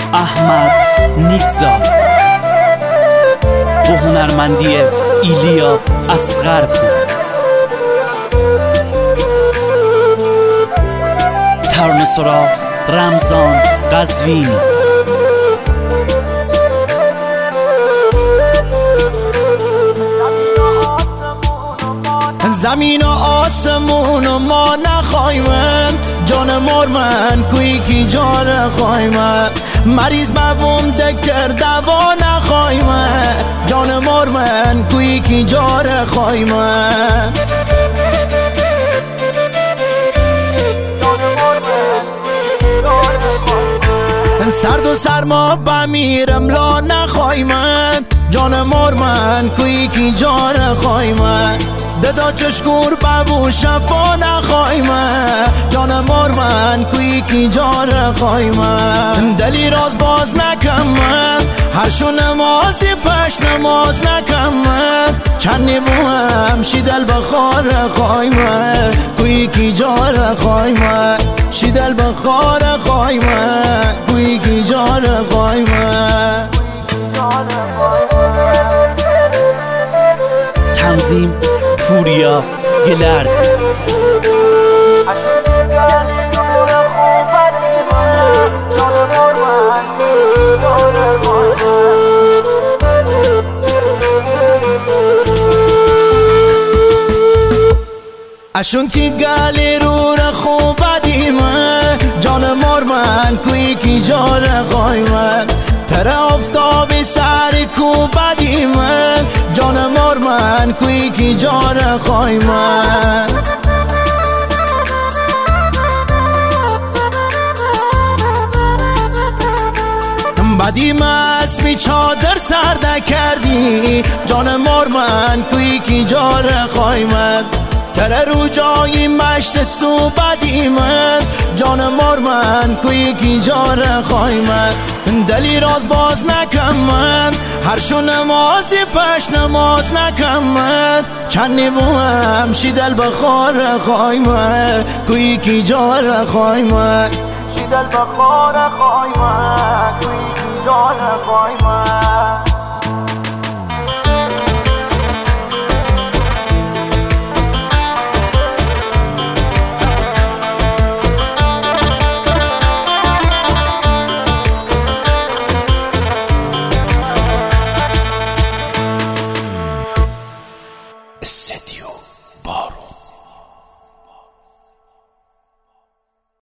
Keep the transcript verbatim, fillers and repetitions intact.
احمد نیکزاد با هنرمندی ایلیا اصغرپور. ترانه سرا رمضان قزوینی. زمین و آسمون و ما نخواهیم، جان مرمن کوی کی جان خواهیم، مریض مبوم دکر دوا نخواهیم، جان مرمن کوی کی جان خواهیم. سرد و سرما بمیرم لا نخواهیم، جان مرمن کوی کی جان خواهیم، ددا چشکور ببو شفا نخواهیم، جان مرمن کوی کی جان خواهیم. دلی راز باز نکم، هر شو نمازی پش نماز نکم، چنی بوهم شیدل بخار خواهیم، کوی کی جان خواهیم، شیدل بخار خواهیم، کوی کی جان خواهیم. تنظیم پوریا گلرد. اشونتی گلی رو را خوب دیمه، جان مرمن کوی کی جان خواهیم، تر آفتابی سر کوب دیمه، جان مرمن کوی کی جان خواهیم. بدیم اسمی چادر سرده کردی، جان مرمن کوی کی جان خواهیم، تر رو جایی مشت سو بدیم، جان مرمن کوی کی جان خواهیم. دلی راز باز نکم، هر شو نمازی پش نماز نکم، چنی بوهم شیدل بخار خواهیم، کوی کی جان خواهیم، شیدل بخار خواهیم، کوی کی جان خواهیم.